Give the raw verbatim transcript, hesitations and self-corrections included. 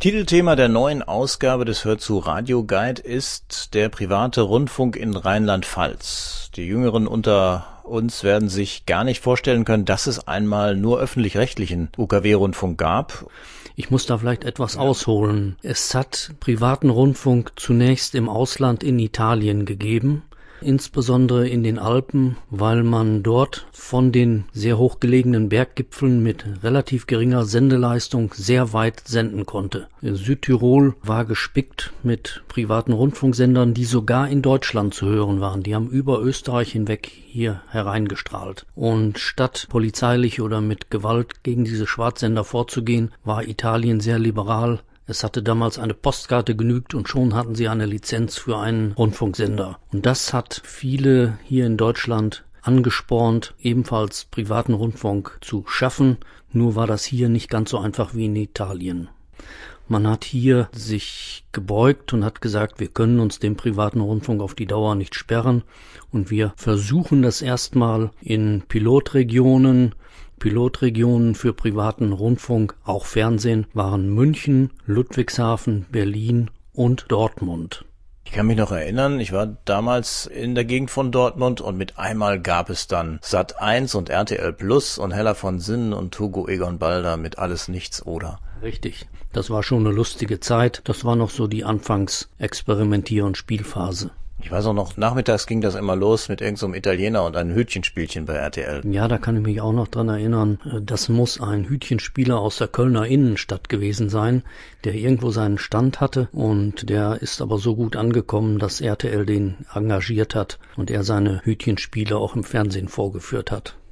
Titelthema der neuen Ausgabe des Hörzu Radio Guide ist der private Rundfunk in Rheinland-Pfalz. Die Jüngeren unter uns werden sich gar nicht vorstellen können, dass es einmal nur öffentlich-rechtlichen U K W-Rundfunk gab. Ich muss da vielleicht etwas ausholen. Es hat privaten Rundfunk zunächst im Ausland in Italien gegeben, insbesondere in den Alpen, weil man dort von den sehr hochgelegenen Berggipfeln mit relativ geringer Sendeleistung sehr weit senden konnte. Südtirol war gespickt mit privaten Rundfunksendern, die sogar in Deutschland zu hören waren. Die haben über Österreich hinweg hier hereingestrahlt. Und statt polizeilich oder mit Gewalt gegen diese Schwarzsender vorzugehen, war Italien sehr liberal. Es hatte damals eine Postkarte genügt und schon hatten sie eine Lizenz für einen Rundfunksender. Und das hat viele hier in Deutschland angespornt, ebenfalls privaten Rundfunk zu schaffen. Nur war das hier nicht ganz so einfach wie in Italien. Man hat hier sich gebeugt und hat gesagt, wir können uns dem privaten Rundfunk auf die Dauer nicht sperren. Und wir versuchen das erstmal in Pilotregionen. Pilotregionen für privaten Rundfunk, auch Fernsehen, waren München, Ludwigshafen, Berlin und Dortmund. Ich kann mich noch erinnern, ich war damals in der Gegend von Dortmund und mit einmal gab es dann Sat eins und R T L Plus und Hella von Sinnen und Hugo Egon Balder mit Alles Nichts oder. Richtig, das war schon eine lustige Zeit. Das war noch so die Anfangs-Experimentier- und Spielphase. Ich weiß auch noch, nachmittags ging das immer los mit irgendeinem so Italiener und einem Hütchenspielchen bei R T L. Ja, da kann ich mich auch noch dran erinnern. Das muss ein Hütchenspieler aus der Kölner Innenstadt gewesen sein, der irgendwo seinen Stand hatte und der ist aber so gut angekommen, dass R T L den engagiert hat und er seine Hütchenspiele auch im Fernsehen vorgeführt hat.